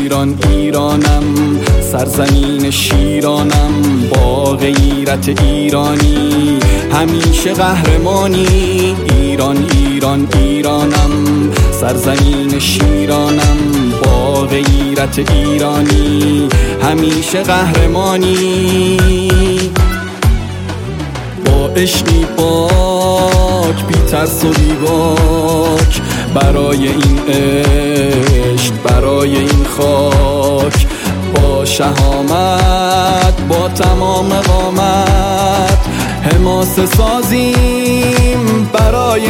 ایران ایرانم، سرزمین شیرانم، با غیرت ایرانی همیشه قهرمانی. ایران ایران ایرانم، سرزمین شیرانم، با غیرت ایرانی همیشه قهرمانی. با عشقی پاک بی ترس و بی باک، برای این عشق برای این خاک، با شهامت با تمام قامت حماسه سازیم برای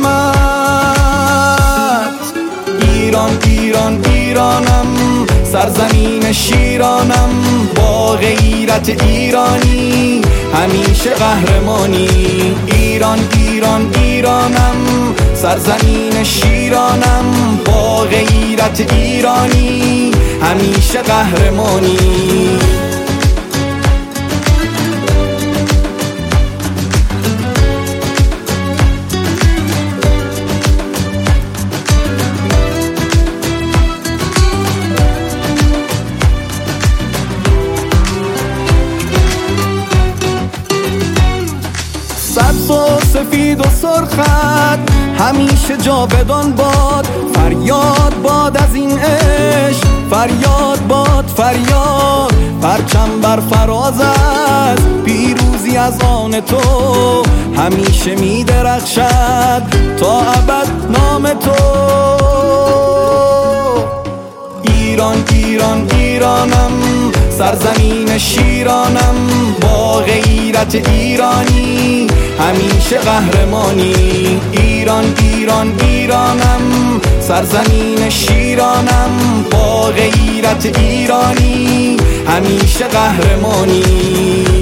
نامت. ایران ایران ایرانم، سرزمین شیرانم، با غیرت ایرانی همیشه قهرمانی. ایران ایران ایرانم، سرزمین شیرانم، با غیرت ایرانی همیشه قهرمانی. سبز و سفید و سرخت همیشه جاودان باد. فریاد باد از این عشق، فریاد باد فریاد. پرچم بر فراز است، پیروزی از آن تو همیشه می درخشد تا ابد نام تو. ایران ایران ایرانم، سرزمین شیرانم، با غیرت ایرانی همیشه قهرمانی. ایران ایران ایرانم، سرزمین شیرانم، با غیرت ایرانی همیشه قهرمانی.